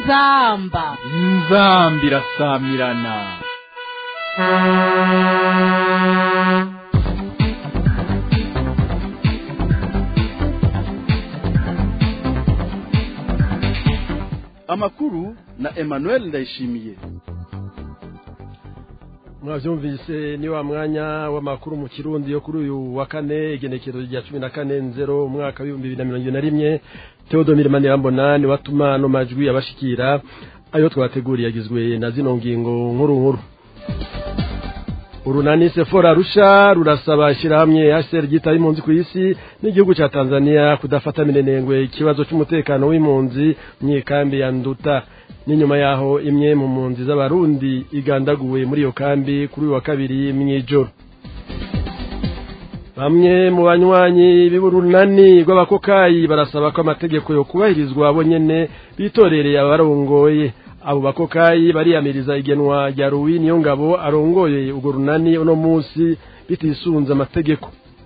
inzamba irasamirana. Amakuru na Emmanuel Ndayishimiye. Mwavyumvise ni wa mwanya w'amakuru mu Kirundi yo kuri uyu wa kane igenekerezo rya 14/0 umwaka wa 2021. Theodomire Manirambona ni watuma no majwi abashikira ayo twateguriye yagizwe na zino ngingo nkuru. Urunani Sefora Rusha rurasaba shirahamwe HCR gita impunzi ku isi n'igihugu ca Tanzania kudafata minenengwe ikibazo cy'umutekano w'impunzi myikambi ya Nduta. N'inyuma yaho imwe mu mpunzi z'abarundi igandaguwe muri iyo kambi kuri wa kabiri mwijoro. Bamwe mu banywanyi b'urunani rw'abakokayi barasaba ko amategeko yo kubahirizwa abo nyene bitorereye abarongoye. Abo bakokayi bariyamiriza igenwa rya Ruwi Niyongabo arongoye ugo runani uno munsi bitisunza amategeko.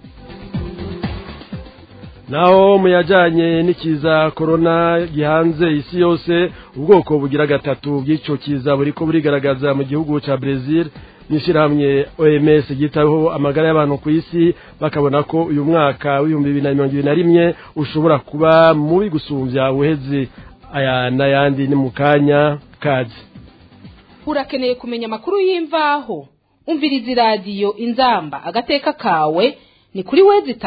Naho muyajanye n'ikiza corona gihanze isi yose, ubwoko bugira gatatu bw'ico kiza buriko burigaragaza mu gihugu ca Brazil. Nishirahamwe OMS gitaho amagara y'abantu ku isi bakabona ko uyu mwaka wa 2021 ushobora kuba mubi gusumvya uheze. Aya nayandi ni mukanya kazi. Urakeneye kumenya makuru y'imvaho? Umviriza radio Inzamba agateka kawe ni kuri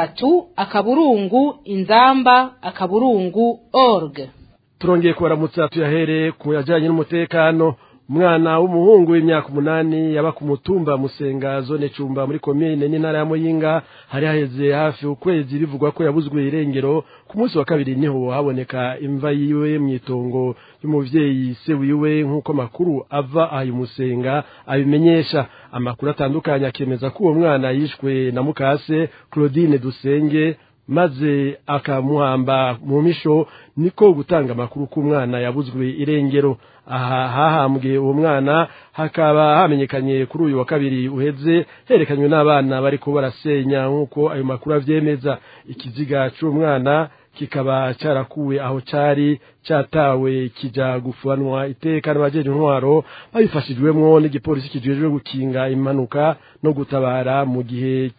wezi3:inzamba.org. Turongeye kubaramutsa tuyahere ku yajanye n'umutekano. Umwana w'umuhungu w'imyaka 8 yaba ku mutumba Musenga zone Cumba muri commune n'intara ya Muyinga hari haheze hafi ukwezi bivugwa ko yabuzwe irengero. Ku munsi wa kabiri niho haboneka imva yiwe mwitongo y'umuvyeyi se wiwe nkuko makuru ava ayi Musenga abimenyesha. Amakuru atandukanye akemeza ko uwo mwana yishwe na mukase Claudine Dusenge maze akamuhamba mu misho. Niko gutanga makuru ku mwana yabuzwe irengero. Aha hahambwe uwo mwana hakaba hamenyekanye kuri uyu wa kabiri uheze herekanywe n'abana bari ko barasenya nkuko ayo makuru avyemeza. Ikiziga c'umwana kikaba cyarakuwe aho cari cyatawe kija gufanwa iteka n'abajeje intwaro babifashijwemwo n'igipolisi kijejwe gukinga impanuka no gutabara mu gihe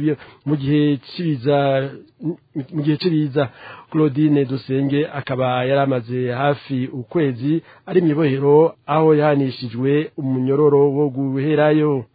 cibiza. Claudine Dusenge akaba yaramaze hafi ukwezi ari mwibohero aho yahanishijwe umunyororo wo guherayo.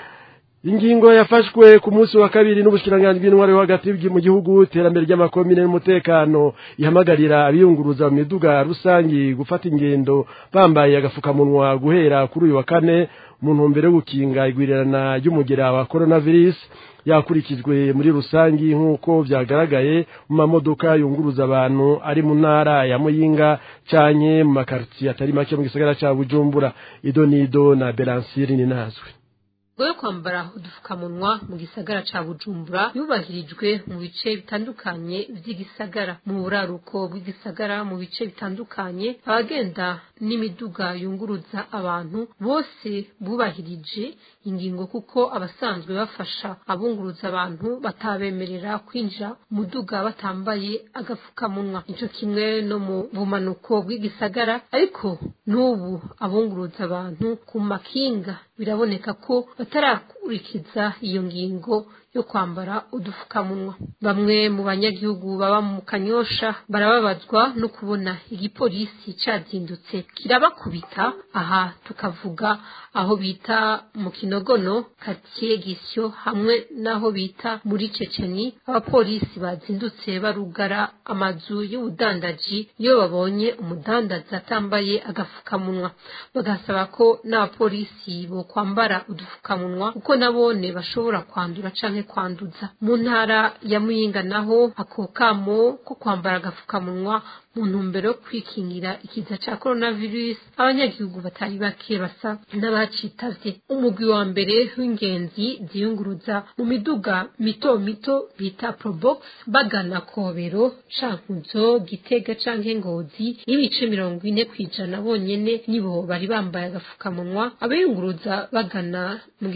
Ingingo yafashwe ku munsi wa kabiri n'ubushikiranganje bw'intwaro hagati mu gihugu terambere ry'amakomine n'umutekano ihamagarira abiyunguruza mu miduga rusangi gufata ingendo bambaye agafukamunwa guhera kuri uyu wa kane mu ntumbero yo gukinga igwirirana ry'umugera wa coronavirus yakurikijwe muri rusangi nkuko vyagaragaye mu mamodoka yunguruza abantu ari mu ntara ya Muyinga canke mu makartier atari make mu gisagara ca Bujumbura. Idonido na Belansiri ninazwe. Goyo kwambara udufukamunwa mu gisagara ca Bujumbura yubahirijwe mu bice bitandukanye vy'igisagara. Mu buraruko bw'igisagara mu bice bitandukanye abagenda n'imiduga yunguruza abantu bose bubahirije ingingo kuko abasanzwe bafasha abunguruza abantu batabemerera kwinjira muduga batambaye agafukamunwa. Ico kimwe no mu bumanuko bw'igisagara, ariko n'ubu abunguruza abantu ku makinga biraboneka ko batarakurikiza iyo ngingo yo kwambara udufukamunwa. Bamwe mu banyagihugu baba mu Kanyosha barababazwa no kubona igipolisi cazindutse kirabakubita. Aha tukavuga aho bita mu Kinogono, Quartier Gisyo hamwe naho bita muri Ceceni. Abapolisi bazindutse barugara amazu y'ubudandaji iyo babonye umudandaza atambaye agafukamunwa. Bagasaba ko n'abapolisi bo kwambara udufukamunwa kuko nabone bashobora kwandura canke kwanduza. Mu ntara ya Muyinga naho ako kamo ko kwambara agafukamunwa mu ntumbero yo kwikingira ikiza ca coronavirus abanyagihugu batari bake basa n'abacitavye. Umugwi wa mbere w'ingenzi ziyunguruza mu miduga mito mito bita Probox bagana Kobero, Cankuzo, Gitega canke Ngozi ibice 40% bonyene nibo bari bambaye agafukamunwa. Abayunguruza bagana mu gisagara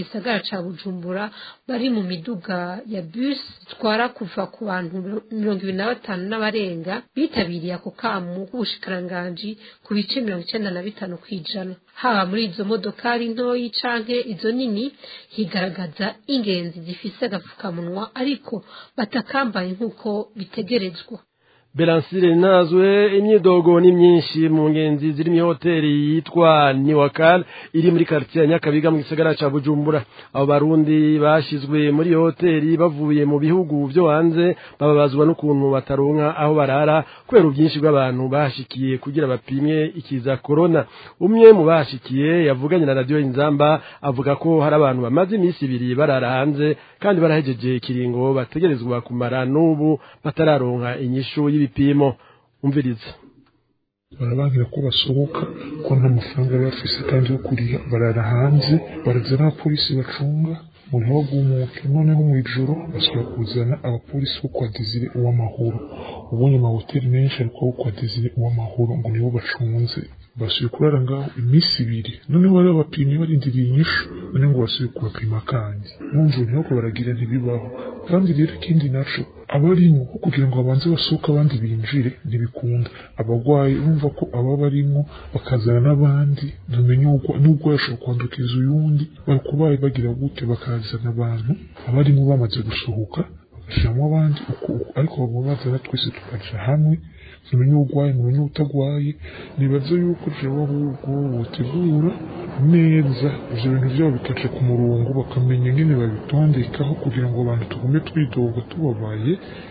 ca Bujumbura bari mu miduga ya bus itwara kuva ku bantu 25 n'abarenga bitabiriye ako kamu k'ubushikiranganji ku bice 95 kwijana. Haba muri izo modokari ntoyi canke izo nini higaragaza ingenzi zifise agafukamunwa ariko batakambaye nk'uko bitegerezwa. Belansire nazwe imyidogo ni myinshi mu ngenzi ziri mu hoteli yitwa Niwakal iri muri quartier ya Nyakabiga mu gisagara ca Bujumbura. Abo barundi bashizwe muri hoteli bavuye mu bihugu byo hanze bababazwa n'ukuntu bataronka aho barara kubera ubwinshi bw'abantu bashikiye kugira bapimwe ikiza corona. Umwe mu bashikiye yavuganye na radio Inzamba avuga ko hari abantu bamaze iminsi ibiri barara hanze kandi barahejeje ikiringo bategerezwa kumara n'ubu batararonka inyishu y'ibipimo. Umviriza. Barabangira ko basohoka ko nta mafaranga bafise kandi yo kuriha barara hanze barazana abapolisi bacunga mu ntibagumuke noneho mu ijoro basubira kuzana abapolisi bo kwa Desire Uwamahoro. Ubonye amahoteli menshi ariko bo kwa Desire Uwamahoro ngo nibo bacunze basubiye kurara ngaho iminsi ibiri noneho bari bapimye barindiriye inyishu none ngo basubiye kubapima kandi numva ntako baragira ntibibaho kandi rero ikindi naco abarimo kugira ngo abanze basohoka abandi binjire ntibikunda abagwayi urumva ko aba barimo bakazana n'abandi ntumenye n'ubwo yashobora kwandukiza uyundi barikubaye bagira gute bakazana abantu abarimo bamaze gusohoka bagashiramo abandi ariko babazana twese tukaja hamwe tumenye urwaye tumenye utagwaye nibaza yuko jewe ahubwo botegura neza ivyo bintu vyabo bikaca ku murongo bakamenya ingene babitondekaho kugira ngo abantu tugume twidoga tubabaye.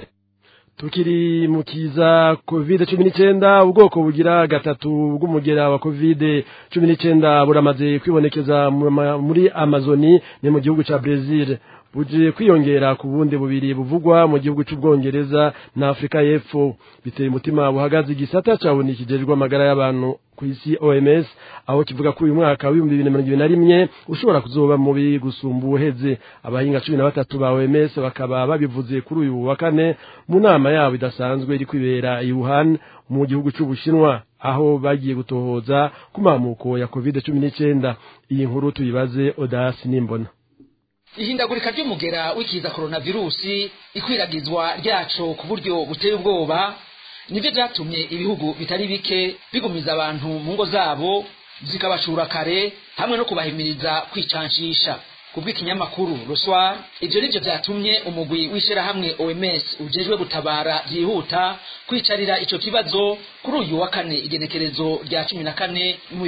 Tukiri mukiza COVID-19 ubwoko bugira gatatu bw'umugera wa COVID-19 buramaze kwibonekeza muri Amazoni ni mu gihugu ca Brazil buje kwiyongera ku bundi bubiri buvugwa mu gihugu c'Ubwongereza na Afrika y'Epfo. Biteye umutima buhagaze igisata cabonikijejwe amagara y'abantu ku isi OMS aho kivuga ko uyu mwaka wa 2021 ushobora kuzoba mubi gusumba uheze. Abahinga 13 ba OMS bakaba babivuze kuri uyu wa kane mu nama yabo idasanzwe iri kwibera i Wuhan mu gihugu c'Ubushinwa aho bagiye gutohoza ku mamuko ya COVID-19. Iyi nkuru tuyibaze Odas Nimbona. Ihindagurika ry'umugera w'ikiza coronavirusi ikwiragizwa ryaco ku buryo buteye ubwoba nivyo byatumye ibihugu bitari bike bigumiza abantu mu ngo zabo zikabashura kare hamwe no kubahimiriza kwicanshisha. Kubw'ikinyamakuru Roswar ivyo nivyo byatumye umugwi wishera hamwe OMS ujejwe gutabara byihuta kwicarira ico kibazo kuri uyu wa kane igenekerezo rya 14 mu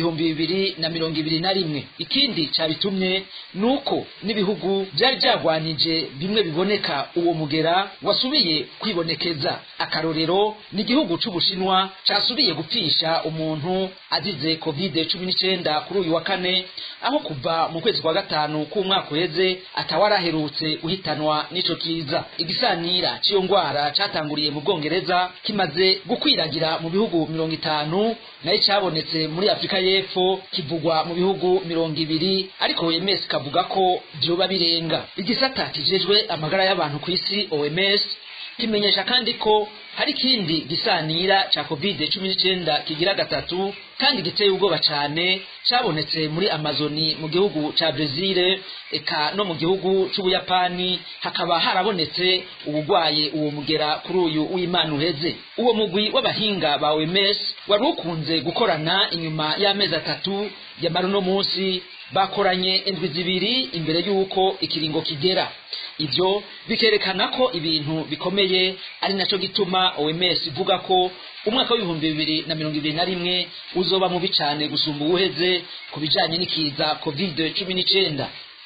2021. Ikindi cabitumye nuko nibihugu byari byagwanije bimwe biboneka uwo mugera wasubiye kwibonekeza. Akarorero ni igihugu c'Ubushinwa casubiye gupfisha umuntu azize COVID-19 kuri uyu wa kane aho kuva mu kwezi kwa gatanu kumwaka uheze atawaraherutse guhitanwa n'ico kiza. Igisanira cyo ngwara catanguriye mu Bwongereza kimaze gukwiragira mu bihugu 50 nayo cabonetse muri Afrika y'Epfo kivugwa mu bihugu 20 ariko OMS kavuga ko byoba birenga. Igisata kijejwe amagara y'abantu ku isi OMS kimenyesha kandi ko hari kindi gisanira cha COVID-19 kigira gatatu kandi giteye ubwoba cyane cabonetse muri Amazoni mu gihugu ca Brazil eka no mu gihugu c'Ubuyapani hakaba harabonetse ubugwaye uwo mugera kuri uyu w'Imana uheze. Uwo mugwi w'abahinga ba OMS wari ukunze gukorana inyuma y'amezi 3 ya maruno munsi bakoranye indwi zibiri imbere y'uko ikiringo kigera. Ivyo bikerekana ko ibintu bikomeye ari naco gituma OMS ivuga ko umwaka wa 2021 uzoba mubi cyane gusumba uheze kubijanye n'ikiza COVID-19.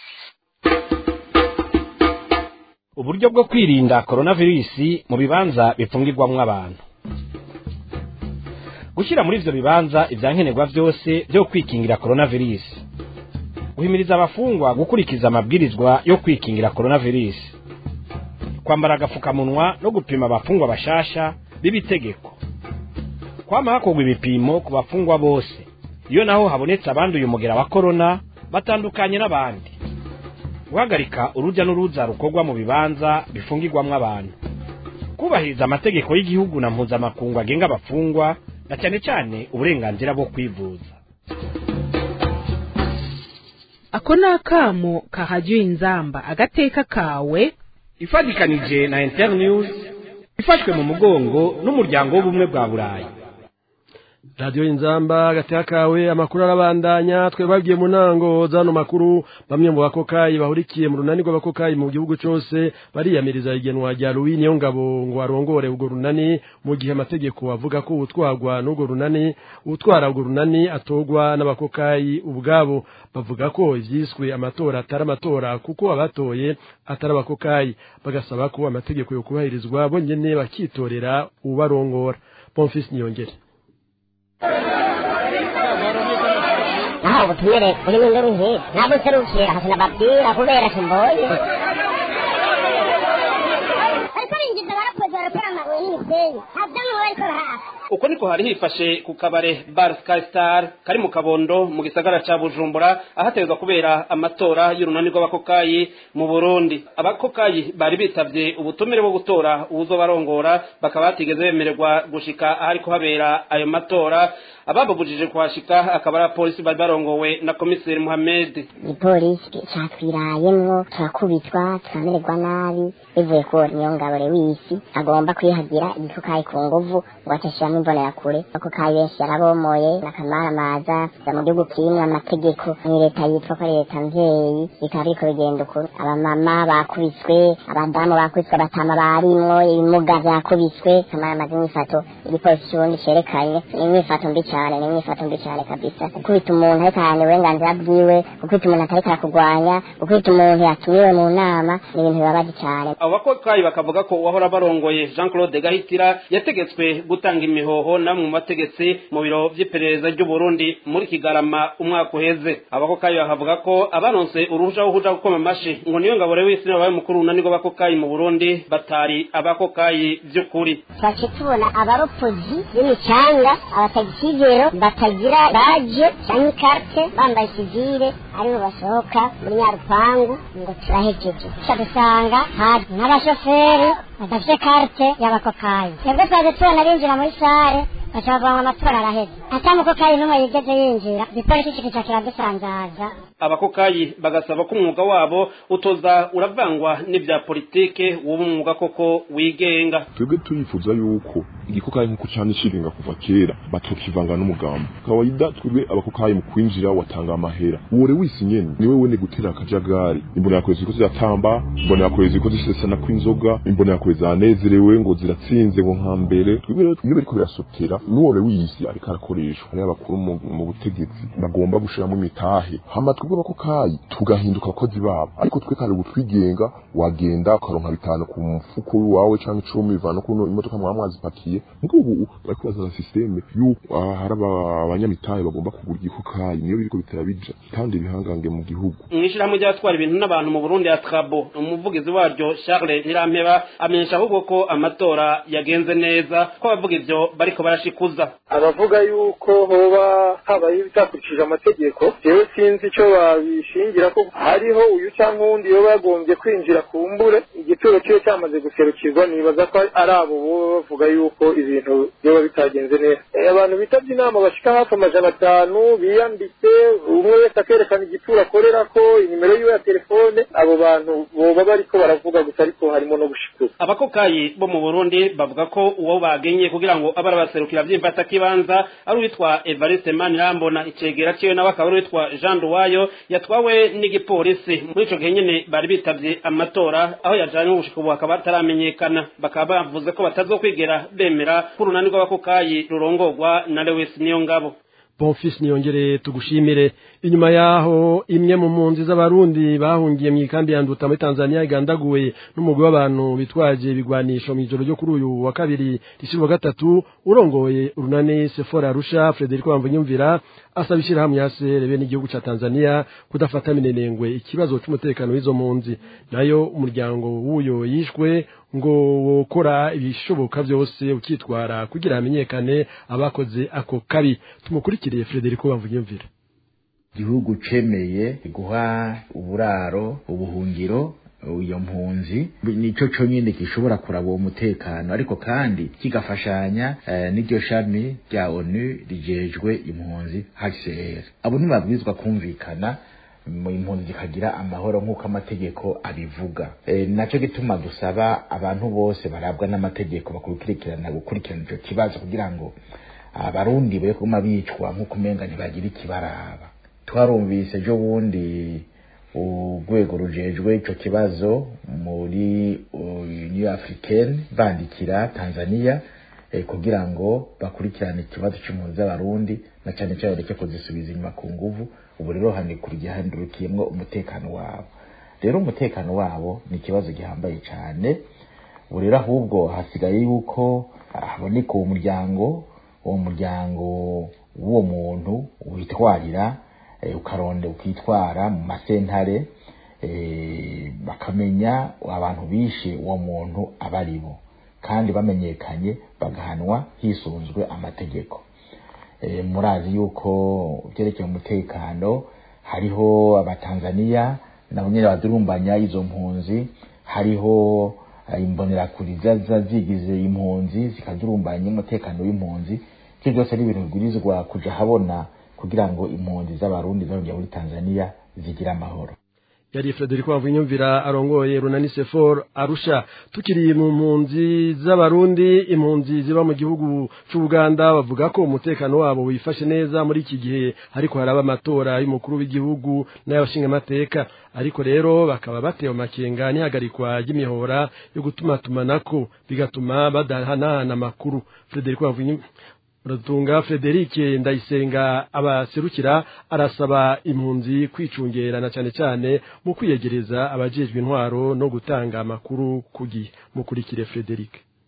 Uburyo bwo kwirinda coronavirus mu bibanza bipfungirwamwo abantu. Gushyira muri ivyo bibanza ivyankenerwa vyose byo kwikingira coronavirus. Guhimiriza abafungwa gukurikiza amabwirizwa yo kwikingira coronavirus. Kwambara agafukamunwa no gupima abafungwa bashasha bibitegeko. Kwama hakogwa ibipimo ku bafungwa bose. Iyo naho habonetse abandi uyu mugera wa corona batandukanye n'abandi. Guhagarika uruja n'uruza rukogwa mu bibanza bifungirwamwo abantu. Kubahiriza amategeko y'igihugu na mpuzamakungu agenga abafungwa na cyane cyane uburenganzira bwo kwivuza. ako ni akamo kahajya inzamba agateka kawe ifatikanije na Internews ifashwe mu mugongo n'umuryango w'ubumwe bwa Burayi. Radio Inzamba agateka kawe amakuru arabandanya twebabwiye mu nango zano makuru bamwe mu bakokayi bahurikiye mu runani rw'abakokayi mu gihugu cyose bariyamiriza igenwa rya Louis Niyongabo ngo arongore ubwo runani mu gihe amategeko avuga ko utwagwa n'ubwo runani utwara ubwo runani atogwa n'abakokayi ubwabo bavuga ko ivyiswe amatora atari amatora kuko abatoye atari abakokayi bagasaba ko amategeko yo kubahirizwa bonyene bakitorera ubarongora. Bonfils Niyongere naho ubutumire buri mu nduru nke ntabwo serukira hasana babwira kubera simboye ariko ingiza barakoze barapera amabuye n'imisenyi ntabyo bariko barahaka. Uko niko hari hifashe ku kabare Bar Sky Star kari mu Kabondo mu gisagara ca Bujumbura ahategezwa kubera amatora y'urunani rw'abakokayi mu Burundi. Abakokayi bari bitavye ubutumire bwo gutora uzobarongora bakaba batigeze bemererwa gushika ahari kuhabera ayo matora. Ababujije kuhashika akaba ari polisi bari barongowe na komiseri Mohamed. Ipolisi cyatwirayemwo turakubitwa turamererwa nabi bivuye ko Niyongabo Lewisi agomba kwihagira igikokayi ku nguvu ngo atashiramo imbona yakure abakokayi benshi yarabomoye nakamara maza mu gihugu kirimo amategeko ni leta yitwa ko leta mvyeyi bikaba biriko bigenda ukuri abamama bakubiswe abadamu bakubiswe batama barimwo ibimuga vyakubiswe kamara maze imyifato igipolisi cy'uburundi cerekanye imyifato mbi cyane kabisa ukubita umuntu ariko ahantu uburenganzira bwiwe ukubita umuntu atariko arakugwanya ukubita umuntu yatumiwe mu nama ni ibintu bibabaje cyane. Abo bakokayi bakavuga ko uwahora barongoye Jean Claude Gahitira yategetswe gutanga imihoho na mu mategeko mu biro vy'iperereza ry'u Burundi muri Kigarama umwaka uheze. Abakokayi bakavuga ko abanonse uruhuja uhuja gukoma amashi ngo Niyongabo Lewisi n'abaye mukuru unani rw'abakokayi mu Burundi batari abakokayi vy'ukuri. Twaje tubona abaropozi y'imicanga abatagikigero batagira baje cyangwa carte bambaye civile aribo basohoka muri Nyarupangu ngo turahejeje cyadusanga hari n'abashoferi badafite carte y'abakokayi. Twebwe twaje tubona binjira muri sare bacabanga amatora araheze atamukokayi n'umwe yigeze yinjira igipolisi kikica kiradusanzaza. Abakokayi bagasaba ko umwuga wabo utoza uravangwa n'ivya politike wowe umwuga koko wigenga. Twebwe turifuza yuko igikokayi nkuko cyane shiringa kuva kera batokivanga n'umugambo kawaida. Twebwe abakokayi mu kwinjira watanga amahera uwore wisi nyene niwe wene gutera akajagari imbona yakwezi ko ziratamba imbona yakwezi ko zisesana kw'inzoga imbona yakwezi anezerewe ngo ziratsinze ngo nkambere. Twebwe rero niwe ariko birasotera n'uwore wisi ariko arakoreshwa ari abakuru mu butegetsi bagomba gushiramo imitahe hama twebwe abakokayi tugahinduka abakozi babo ariko twe kare gutwigenga wagenda ukaronka bitanu ku mfuko wawe canke 10 bivana kuno imodoka mwamwazipakiye ngubu bariko bazaza systeme yuko hari abanyamitahe bagomba kugura igikokayi niyo biriko bitarabija kandi bihangange mu gihugu. Mwishirahamwe ry'abatwara ibintu n'abantu mu Burundi ya Trabo umuvugizi waryo Charles Ntirampeba amenyesha ahubwo ko amatora yagenze neza ko abavuga ivyo bariko barashikuza. Abavuga yuko hoba habaye ibitakurikije amategeko jewe sinzi ico babishingira ko hariho uyu cyangwa undi yo bagombye kwinjira kumbure igituro cyo cyamaze guserukirwa nibaza ko ari abo bavuga yuko ibintu byo bitagenze neza. Abantu bitavye inama bashika hafi 500 biyanditse umwe wese akerekana igituro akorera ko inimero yiwe ya telefone abo bantu boba bariko baravuga gusa ariko harimo no gushikuza. Abakokayi bo mu Burundi bavuga ko uwo bagenye kugira ngo abarabaserukira vy'imfata kibanza ari witwa Evariste Manirambona icegera ciwe n'abakaba witwa Jean Duwayo yatwawe n'igipolisi muri ico gihe nyene bari bitavye amatora aho yajanye ubushika ubu akaba ataramenyekana bakaba bavuze ko batazokwigera bemera kurunani rw'abakokayi rurongorwa na Lewis Niyongabo. Bonfils Niyongere tugushimire. Inyuma yaho imwe mu mpunzi z'abarundi bahungiye mu ikambi ya Nduta muri Tanzania igandaguwe n'umugwi w'abantu bitwaje ibigwanisho mu ijoro ryo kuri uyu wa kabiri rishirwa gatatu urongoye urunane Sephora Arusha Frederico Bamvunyumvira asabishira hamwe yaserebe n'igihugu ca Tanzania kudafata minenengwe ikibazo cy'umutekano w'izo mpunzi nayo umuryango w'uyo yishwe ngo wokora ibishoboka byose ukitwara kugira hamenyekane abakoze ako kabi. Tumukurikiriye Frederico Bamvunyumvira. Igihugu cemeye guha uburaro ubuhungiro iyo mpunzi nico cyo nyine gishobora kuraba uwo mutekano ariko kandi kigafashanya n'iryo shami rya ONU rijejwe impunzi HCR. Abo ntibabwizwa kumvikana impunzi zikagira amahoro nk'uko amategeko abivuga. Naco gituma dusaba abantu bose barabwa n'amategeko gukurikirana ico kibazo kugira ngo abarundi be kuma bicwa nk'uko umenga ntibagira ikibaraba. Twarumvise ejo bundi urwego rujejwe ico kibazo muri Union Africaine bandikira Tanzania kugira ngo bakurikirane ikibazo cy'impunzi z'abarundi na cyane cyane reke kuzisubiza inyuma ku nguvu. Ubu rero handurukiyemwo umutekano wabo. Rero umutekano wabo ni ikibazo gihambaye cyane. Ubu rero ahubwo hasigaye yuko haboneka uwo muryango w'uwo muntu witwarira ukaronde ukitwara mu masentare bakamenya abantu bishe uwo muntu abaribo kandi bamenyekanye bagahanwa hisunzwe amategeko. Murazi yuko byerekeye umutekano hariho abatanzania nabo nyene badurumbanya izo mpunzi, hariho imbonerakuri zigize impunzi zikadurumbanya umutekano w'impunzi. Ivyo byose ari ibintu bigurizwa kuja habona kugira ngo impunzi z'abarundi z'abajya muri Tanzania zigira amahoro. Yari Frederico Wavunyumvira arongoye Runani Sefor Arusha. Tukiri mu mpunzi z'abarundi, impunzi ziba mu gihugu c'Uganda bavuga ko umutekano wabo wifashe neza muri iki gihe ariko haraba amatora y'umukuru w'igihugu n'ayabashinga amateka, ariko rero bakaba batewe makenga n'ihagarikwa ry'imihora yo gutumatumanako bigatuma badahanahana amakuru. Frederico Wavunyumvira Ratunga Frederic Ndayisenga abaserukira arasaba impunzi kwicungerana cyane cyane mu kwiyegereza abajejwe intwaro no gutanga amakuru kugiye. Mukurikire Frederic.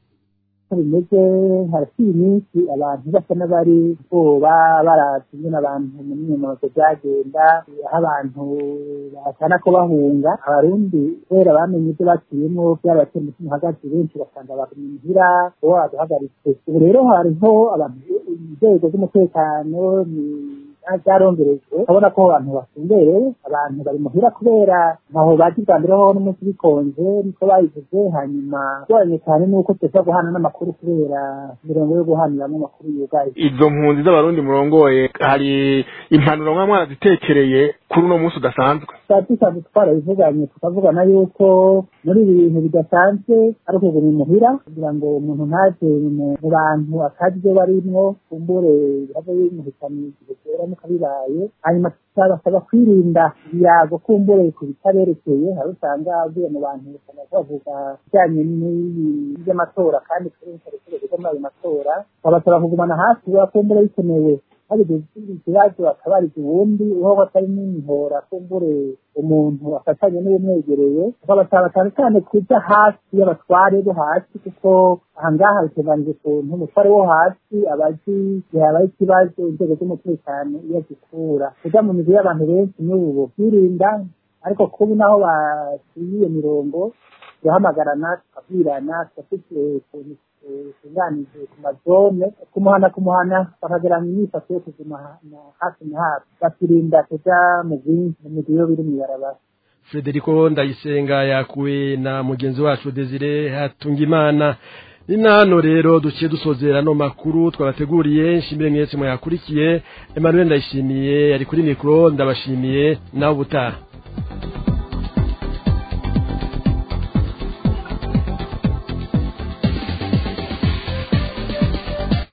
Bimeze hasi iminsi abantu basa n'abari boba baratumye n'abantu mu myimozo byagenda aho abantu basana ko bahunga abarundi kubera bamenye ibyo bakiyemo byarabateye umutima hagati benshi basanga bamuhira uwo aduhagaritse. Ubu rero hariho abantu inzego z'umutekano byarongerejwe urabona ko abantu bafungereye abantu bari muhira kubera ntaho bazi bwa mbere ho n'umunsi bikonje niko bayivuze. Hanyuma bwanye cyane nuko tuza guhana n'amakuru kubera mirongo yo guhaniramo amakuru yugaye. Izo mpunzi z'abarundi murongoye hari impanuro mwana zitekereye kuri uno munsi udasanzwe. Tusanzwe twarabivuganye tukavugana yuko muri ibi bintu bidasanzwe ari ukuguma imuhira kugira ngo umuntu ntaze mu bantu akazi ibyo barimwo kumbure bave bimuhitana igihe kera mukabibaye. Hanyuma basaba kwirinda ibiyago kumbure ku bitaberekeye hari usanga avuye mu bantu usanga bavuga bijyanye n'iby'amatora kandi kuri ikibazo muri ayo matora babasaba kugumana hafi kumbure bikenewe hari ikibazo akabariza uwundi uho batari n'imihora kumbure umuntu afatanye n'ubumwegereye bakabasaba cyane cyane kuja hasi y'abatware bo hasi kuko ahangaha biteganije ukuntu umutware wo hasi abazi yabaye ikibazo inzego z'umutekano iyo zikura kuja mu mizi y'abantu benshi n'ubu kwirinda. Ariko kubi naho basiye mirongo tuhamagarana tukabwirana tukafite tunganije ku mazone kumuhana bakageranya imyifato yo kuzima hafi na hafi bakirinda kuja mu bwinshi mu migiyo biri mw'ibarabara. Frederico Ndayisenga yakuwe na mugenzi wacu Desire Hatungimana. Ni nano rero duciye dusozera no makuru twabateguriye. Nshimire mwese mwakurikiye. Emmanuel Ndayishimiye yari kuri mikro, ndabashimiye nawe ubutaha.